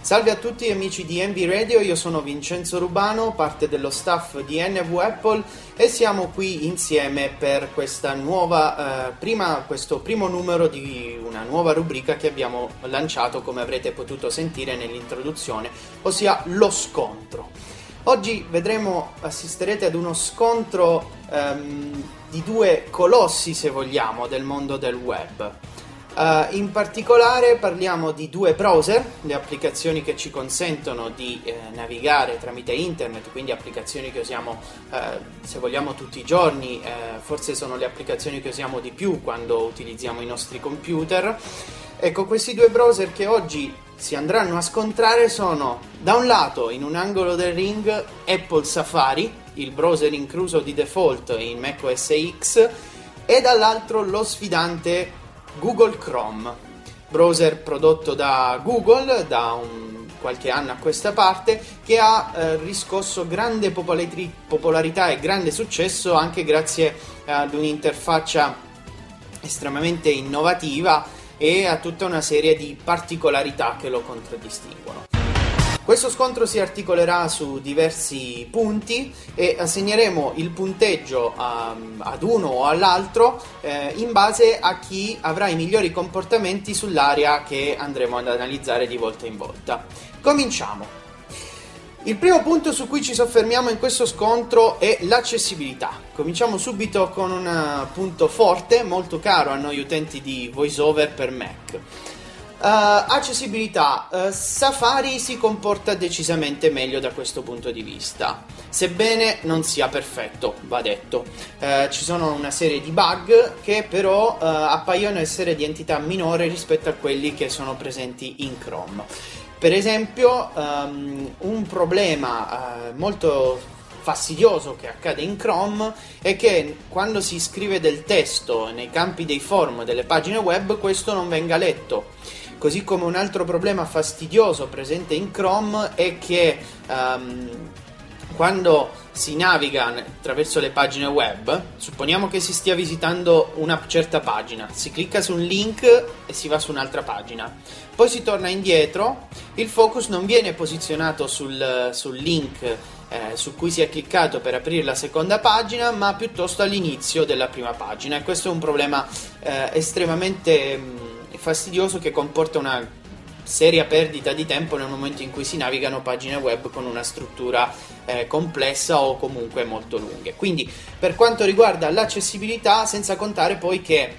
Salve a tutti amici di NV Radio, io sono Vincenzo Rubano, parte dello staff di NV Apple e siamo qui insieme per questa questo primo numero di una nuova rubrica che abbiamo lanciato, come avrete potuto sentire nell'introduzione, ossia lo scontro. Oggi assisterete ad uno scontro di due colossi, se vogliamo, del mondo del web. In particolare parliamo di due browser, le applicazioni che ci consentono di navigare tramite internet, quindi applicazioni che usiamo se vogliamo tutti i giorni, forse sono le applicazioni che usiamo di più quando utilizziamo i nostri computer. Ecco, questi due browser che oggi si andranno a scontrare sono, da un lato, in un angolo del ring, Apple Safari, il browser incluso di default in macOS X, e dall'altro lo sfidante Google Chrome, browser prodotto da Google da qualche anno a questa parte, che ha riscosso grande popolarità e grande successo anche grazie ad un'interfaccia estremamente innovativa e a tutta una serie di particolarità che lo contraddistinguono. Questo scontro si articolerà su diversi punti e assegneremo il punteggio ad uno o all'altro in base a chi avrà i migliori comportamenti sull'area che andremo ad analizzare di volta in volta. Cominciamo! Il primo punto su cui ci soffermiamo in questo scontro è l'accessibilità. Cominciamo subito con un punto forte, molto caro a noi utenti di VoiceOver per Mac. Accessibilità. Safari si comporta decisamente meglio da questo punto di vista, sebbene non sia perfetto, va detto. Ci sono una serie di bug che però appaiono essere di entità minore rispetto a quelli che sono presenti in Chrome. Per esempio, un problema molto fastidioso che accade in Chrome è che quando si scrive del testo nei campi dei form delle pagine web, questo non venga letto. Così come un altro problema fastidioso presente in Chrome è che quando si naviga attraverso le pagine web, supponiamo che si stia visitando una certa pagina, si clicca su un link e si va su un'altra pagina, poi si torna indietro, il focus non viene posizionato sul link su cui si è cliccato per aprire la seconda pagina, ma piuttosto all'inizio della prima pagina, e questo è un problema estremamente fastidioso che comporta una seria perdita di tempo nel momento in cui si navigano pagine web con una struttura complessa o comunque molto lunghe. Quindi per quanto riguarda l'accessibilità, senza contare poi che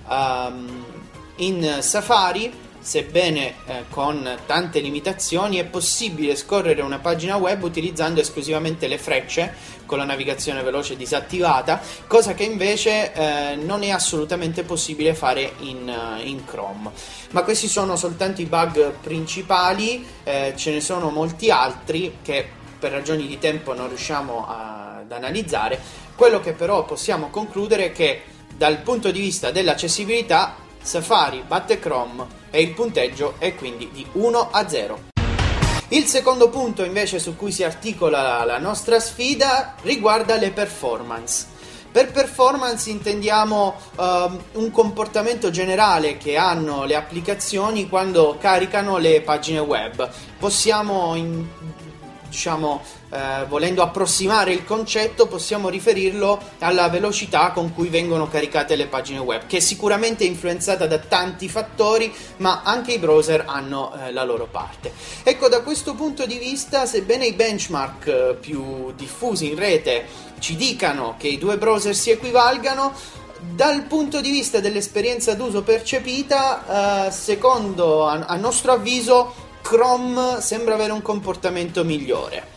in Safari, sebbene con tante limitazioni, è possibile scorrere una pagina web utilizzando esclusivamente le frecce con la navigazione veloce disattivata, cosa che invece non è assolutamente possibile fare in Chrome. Ma questi sono soltanto i bug principali, ce ne sono molti altri che per ragioni di tempo non riusciamo ad analizzare. Quello che però possiamo concludere è che dal punto di vista dell'accessibilità Safari batte Chrome e il punteggio è quindi di 1-0. Il secondo punto invece su cui si articola la nostra sfida riguarda le performance. Per performance intendiamo un comportamento generale che hanno le applicazioni quando caricano le pagine web. Possiamo volendo approssimare il concetto, possiamo riferirlo alla velocità con cui vengono caricate le pagine web, che è sicuramente influenzata da tanti fattori, ma anche i browser hanno la loro parte. Ecco, da questo punto di vista, sebbene i benchmark più diffusi in rete ci dicano che i due browser si equivalgano, dal punto di vista dell'esperienza d'uso percepita, a nostro avviso Chrome sembra avere un comportamento migliore.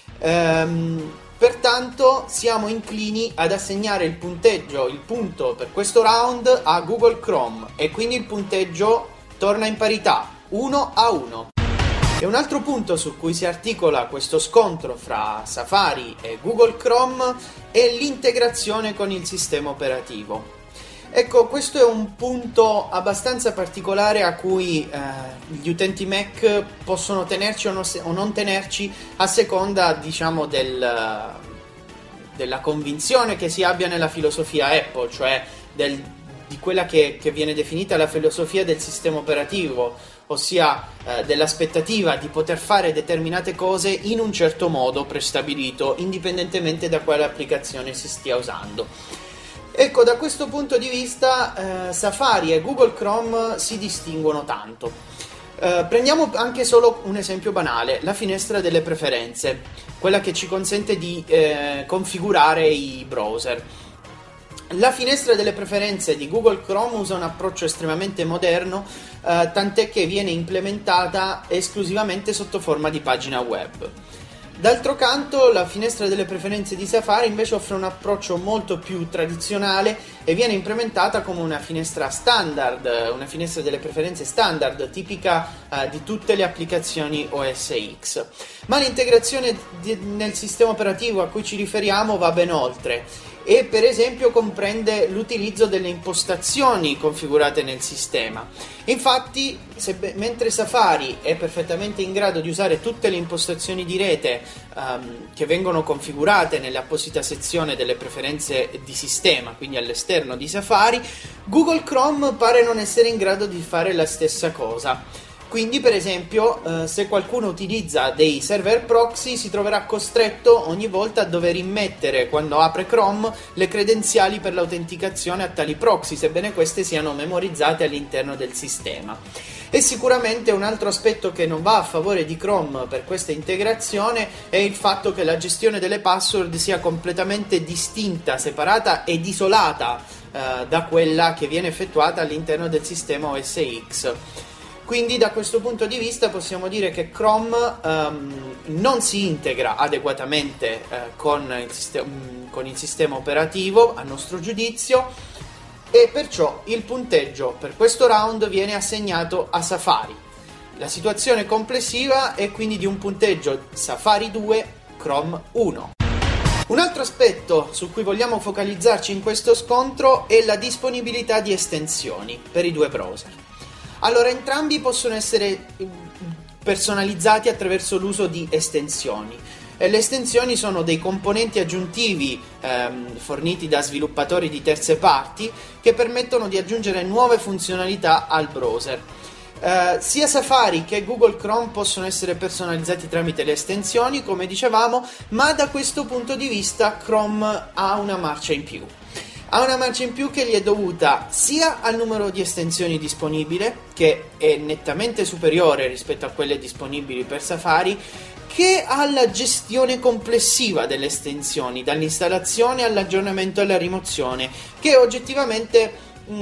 Pertanto siamo inclini ad assegnare il punto per questo round a Google Chrome, e quindi il punteggio torna in parità, 1-1. E un altro punto su cui si articola questo scontro fra Safari e Google Chrome è l'integrazione con il sistema operativo. Ecco, questo è un punto abbastanza particolare a cui gli utenti Mac possono tenerci o non tenerci a seconda, diciamo, della convinzione che si abbia nella filosofia Apple, cioè di quella che viene definita la filosofia del sistema operativo, ossia dell'aspettativa di poter fare determinate cose in un certo modo prestabilito, indipendentemente da quale applicazione si stia usando. Ecco, da questo punto di vista Safari e Google Chrome si distinguono tanto. Prendiamo anche solo un esempio banale, la finestra delle preferenze, quella che ci consente di configurare i browser. La finestra delle preferenze di Google Chrome usa un approccio estremamente moderno, tant'è che viene implementata esclusivamente sotto forma di pagina web. D'altro canto, la finestra delle preferenze di Safari invece offre un approccio molto più tradizionale e viene implementata come una finestra standard, una finestra delle preferenze standard, tipica di tutte le applicazioni OS X. Ma l'integrazione nel sistema operativo a cui ci riferiamo va ben oltre e per esempio comprende l'utilizzo delle impostazioni configurate nel sistema. Infatti, mentre Safari è perfettamente in grado di usare tutte le impostazioni di rete che vengono configurate nell'apposita sezione delle preferenze di sistema, quindi all'esterno di Safari, Google Chrome pare non essere in grado di fare la stessa cosa. Quindi, per esempio, se qualcuno utilizza dei server proxy si troverà costretto ogni volta a dover immettere, quando apre Chrome, le credenziali per l'autenticazione a tali proxy, sebbene queste siano memorizzate all'interno del sistema. E sicuramente un altro aspetto che non va a favore di Chrome per questa integrazione è il fatto che la gestione delle password sia completamente distinta, separata ed isolata da quella che viene effettuata all'interno del sistema OS X. Quindi da questo punto di vista possiamo dire che Chrome non si integra adeguatamente con il sistema operativo, a nostro giudizio, e perciò il punteggio per questo round viene assegnato a Safari. La situazione complessiva è quindi di un punteggio Safari 2, Chrome 1. Un altro aspetto su cui vogliamo focalizzarci in questo scontro è la disponibilità di estensioni per i due browser. Allora, entrambi possono essere personalizzati attraverso l'uso di estensioni. Le estensioni sono dei componenti aggiuntivi forniti da sviluppatori di terze parti che permettono di aggiungere nuove funzionalità al browser. Sia Safari che Google Chrome possono essere personalizzati tramite le estensioni, come dicevamo, ma da questo punto di vista Chrome ha una marcia in più. Ha una marcia in più che gli è dovuta sia al numero di estensioni disponibile, che è nettamente superiore rispetto a quelle disponibili per Safari, che alla gestione complessiva delle estensioni, dall'installazione all'aggiornamento e alla rimozione, che oggettivamente,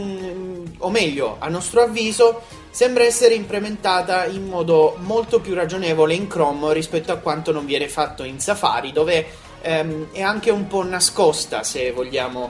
o meglio, a nostro avviso, sembra essere implementata in modo molto più ragionevole in Chrome rispetto a quanto non viene fatto in Safari, dove è anche un po' nascosta, se vogliamo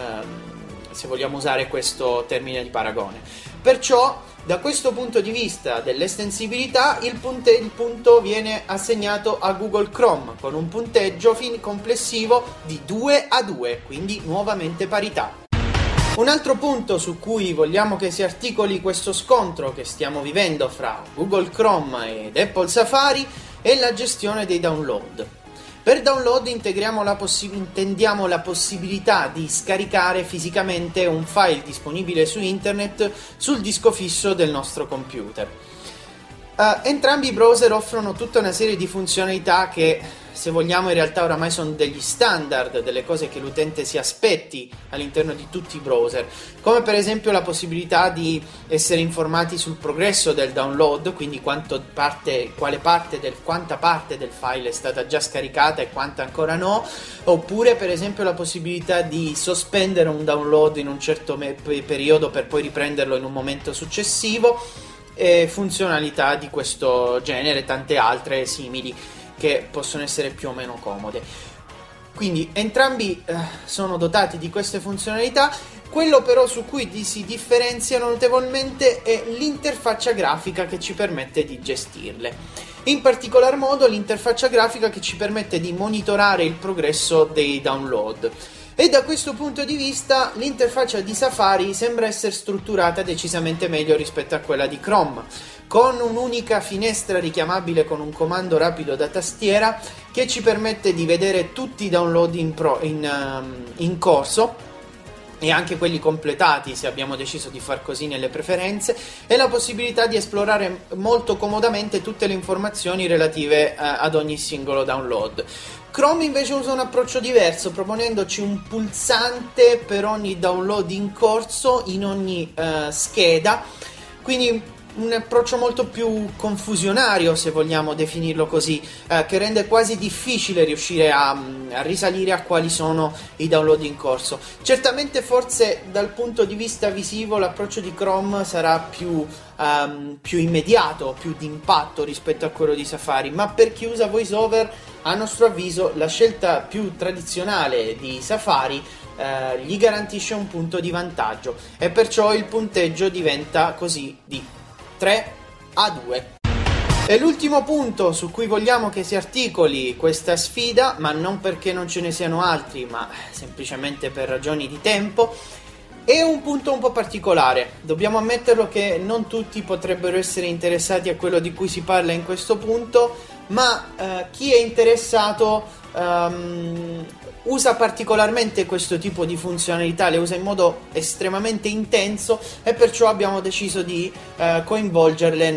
usare questo termine di paragone. Perciò, da questo punto di vista dell'estensibilità, il punto viene assegnato a Google Chrome con un punteggio complessivo di 2-2, quindi nuovamente parità. Un altro punto su cui vogliamo che si articoli questo scontro che stiamo vivendo fra Google Chrome ed Apple Safari è la gestione dei download. Per download intendiamo la possibilità di scaricare fisicamente un file disponibile su internet sul disco fisso del nostro computer. Entrambi i browser offrono tutta una serie di funzionalità che, se vogliamo, in realtà oramai sono degli standard, delle cose che l'utente si aspetti all'interno di tutti i browser, come per esempio la possibilità di essere informati sul progresso del download, quindi quanta parte del file è stata già scaricata e quanta ancora no, oppure per esempio la possibilità di sospendere un download in un certo periodo per poi riprenderlo in un momento successivo, e funzionalità di questo genere, tante altre simili che possono essere più o meno comode. Quindi entrambi sono dotati di queste funzionalità. Quello però su cui si differenziano notevolmente è l'interfaccia grafica che ci permette di gestirle. In particolar modo l'interfaccia grafica che ci permette di monitorare il progresso dei download. E da questo punto di vista l'interfaccia di Safari sembra essere strutturata decisamente meglio rispetto a quella di Chrome, con un'unica finestra richiamabile con un comando rapido da tastiera che ci permette di vedere tutti i download in corso e anche quelli completati, se abbiamo deciso di far così nelle preferenze, e la possibilità di esplorare molto comodamente tutte le informazioni relative ad ogni singolo download. Chrome invece usa un approccio diverso, proponendoci un pulsante per ogni download in corso in ogni scheda, quindi un approccio molto più confusionario, se vogliamo definirlo così, che rende quasi difficile riuscire a risalire a quali sono i download in corso. Certamente forse dal punto di vista visivo l'approccio di Chrome sarà più immediato, più d'impatto rispetto a quello di Safari, ma per chi usa VoiceOver, a nostro avviso, la scelta più tradizionale di Safari gli garantisce un punto di vantaggio, e perciò il punteggio diventa così di 3-2. E l'ultimo punto su cui vogliamo che si articoli questa sfida, ma non perché non ce ne siano altri, ma semplicemente per ragioni di tempo, è un punto un po' particolare. Dobbiamo ammetterlo che non tutti potrebbero essere interessati a quello di cui si parla in questo punto, ma chi è interessato usa particolarmente questo tipo di funzionalità, le usa in modo estremamente intenso, e perciò abbiamo deciso di coinvolgerle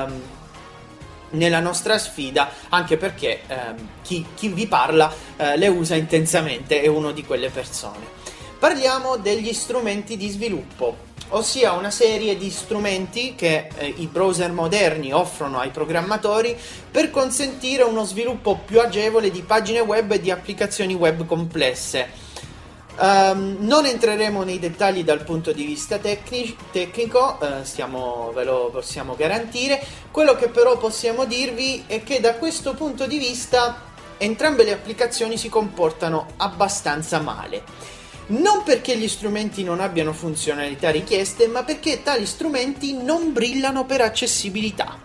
nella nostra sfida, anche perché chi vi parla le usa intensamente, è uno di quelle persone. Parliamo degli strumenti di sviluppo, ossia una serie di strumenti che i browser moderni offrono ai programmatori per consentire uno sviluppo più agevole di pagine web e di applicazioni web complesse. Non entreremo nei dettagli dal punto di vista tecnico, ve lo possiamo garantire. Quello che però possiamo dirvi è che da questo punto di vista entrambe le applicazioni si comportano abbastanza male. Non perché gli strumenti non abbiano funzionalità richieste, ma perché tali strumenti non brillano per accessibilità.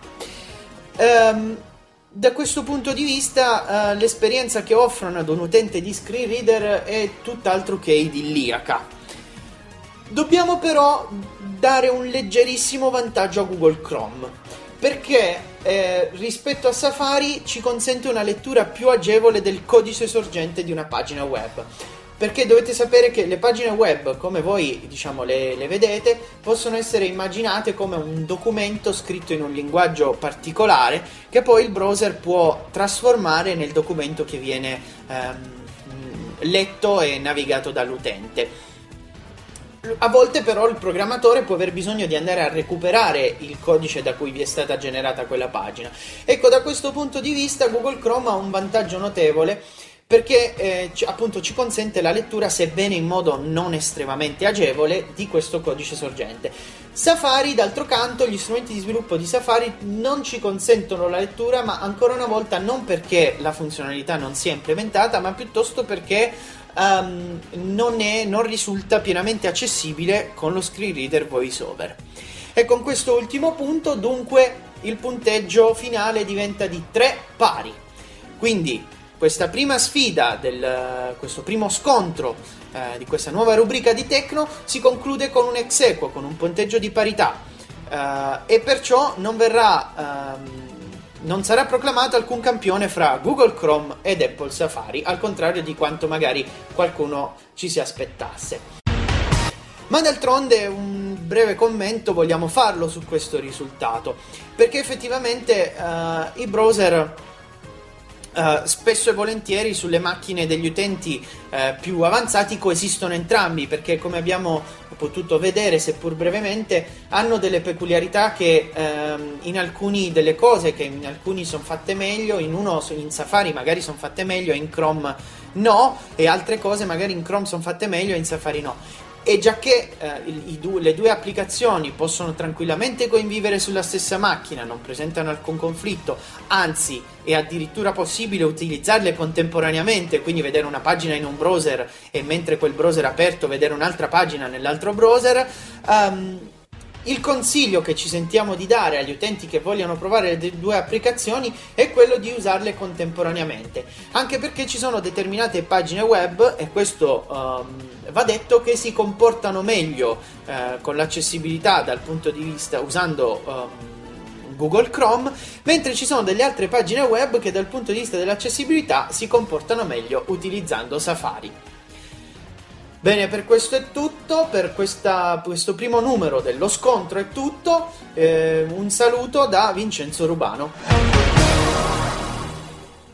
Da questo punto di vista, l'esperienza che offrono ad un utente di screen reader è tutt'altro che idilliaca. Dobbiamo però dare un leggerissimo vantaggio a Google Chrome, perché rispetto a Safari ci consente una lettura più agevole del codice sorgente di una pagina web. Perché dovete sapere che le pagine web, come voi le vedete, possono essere immaginate come un documento scritto in un linguaggio particolare che poi il browser può trasformare nel documento che viene letto e navigato dall'utente. A volte però il programmatore può aver bisogno di andare a recuperare il codice da cui vi è stata generata quella pagina. Ecco, da questo punto di vista Google Chrome ha un vantaggio notevole, perché appunto ci consente la lettura, sebbene in modo non estremamente agevole, di questo codice sorgente. Safari, d'altro canto, gli strumenti di sviluppo di Safari non ci consentono la lettura, ma ancora una volta non perché la funzionalità non sia implementata, ma piuttosto perché non risulta pienamente accessibile con lo screen reader VoiceOver. E con questo ultimo punto, dunque, il punteggio finale diventa di 3 pari. Quindi questa prima sfida, questo primo scontro di questa nuova rubrica di Tecno si conclude con un ex aequo, con un punteggio di parità, e perciò non sarà proclamato alcun campione fra Google Chrome ed Apple Safari, al contrario di quanto magari qualcuno ci si aspettasse. Ma d'altronde un breve commento vogliamo farlo su questo risultato, perché effettivamente i browser spesso e volentieri sulle macchine degli utenti più avanzati coesistono entrambi, perché come abbiamo potuto vedere, seppur brevemente, hanno delle peculiarità che in alcuni delle cose che in alcuni sono fatte meglio, in Safari magari sono fatte meglio, in Chrome no, e altre cose magari in Chrome sono fatte meglio e in Safari no. E giacché le due applicazioni possono tranquillamente convivere sulla stessa macchina, non presentano alcun conflitto, anzi è addirittura possibile utilizzarle contemporaneamente, quindi vedere una pagina in un browser e mentre quel browser è aperto vedere un'altra pagina nell'altro browser, il consiglio che ci sentiamo di dare agli utenti che vogliono provare le due applicazioni è quello di usarle contemporaneamente, anche perché ci sono determinate pagine web, e questo va detto, che si comportano meglio con l'accessibilità dal punto di vista usando Google Chrome, mentre ci sono delle altre pagine web che dal punto di vista dell'accessibilità si comportano meglio utilizzando Safari. Bene, per questo è tutto, per questo primo numero dello scontro è tutto, un saluto da Vincenzo Rubano.